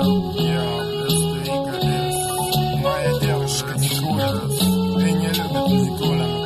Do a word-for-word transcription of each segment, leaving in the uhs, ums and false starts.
Моя девушка не курит и не любит Никулина.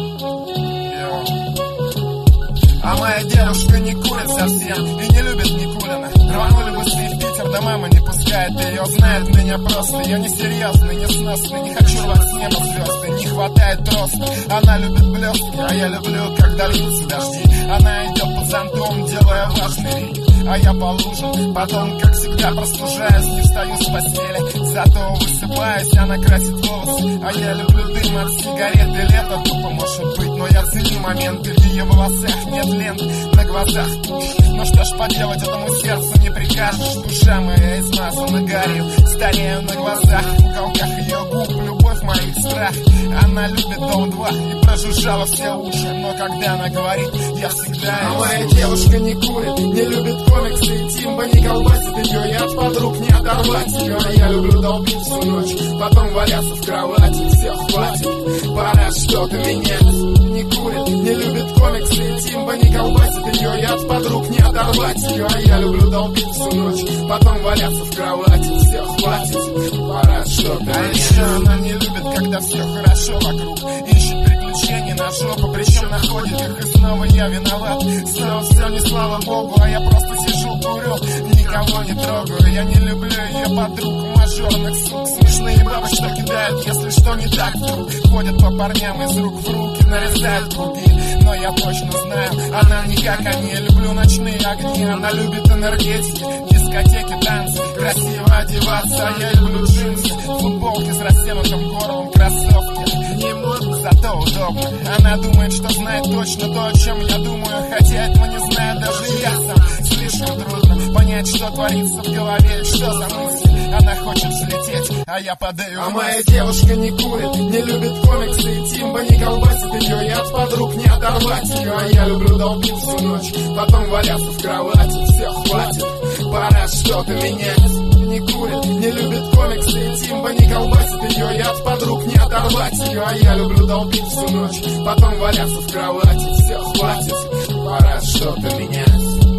А моя девушка не курит совсем и не любит Никулина. Рванули бы с ней в Питер, да мама не пускает ее. Знает меня просто, я несерьезный, несносный. Не хочу рвать с неба звезды, не хватает роста. Она любит блестки, а я люблю, когда льются дожди. Она идет под зонтом, делая важный вид, а я по лужам. Потом, как всегда, простужаюсь, не встаю с постели. Зато высыпаюсь, она красит волосы. А я люблю дым от сигареты. Лето тупо может быть, но я ценю моменты. В ее волосах нет лент, на глазах тушь. Ну что ж поделать, этому сердцу не прикажешь. Душа моя измазана гарью, старею на глазах. В уголках ее губ любовь моих страх. Она любит дом два и прожужжала все уши. Но когда она говорит, я всегда... А моя девушка не курит, не любит комиксы и Тимба, не колбасит ее, и от подруг не оторвать ее. А я люблю долбить всю ночь, потом валяться в кровати. Все, хватит, пора что-то менять. Не курит, не любит комиксы и Тимба, не колбасит ее, и от подруг не оторвать ее. А я люблю долбить всю ночь, потом валяться в кровати. Все, хватит, пора что-то менять. А еще она не любит, когда все хорошо вокруг, ищет приключений на жопу, причем находит их, и снова я виноват. Снова все не слава богу, а я просто сижу, курю, никого не трогаю. Я не люблю ее подруг, мажорных сук, смешные бабы, что кидают, если что не так вдруг. Ходят по парням из рук в руки, нарезают круги. Но я точно знаю, она не как они. Люблю ночные огни, она любит энергетики, дискотеки, танцы, красиво одеваться. А я люблю джинсы, футболки с растянутым горлом, кроссовки. Не модно, зато удобно. Она думает, что знает точно то, о чем я думаю, хотя этого не знаю даже я сам. Слишком трудно понять, что творится в голове, что за мысль. Она хочет взлететь, а я падаю. А моя девушка не курит, не любит комиксы и Тимба, не колбасит ее, и от подруг не оторвать ее. А я люблю долбить всю ночь, потом валяться в кровати. Все, хватит, пора что-то менять. Не курит, не любит комиксы и Тимба, не колбасит ее, и от подруг не оторвать ее. А я люблю долбить всю ночь, потом валяться в кровати. Все, хватит, пора что-то менять.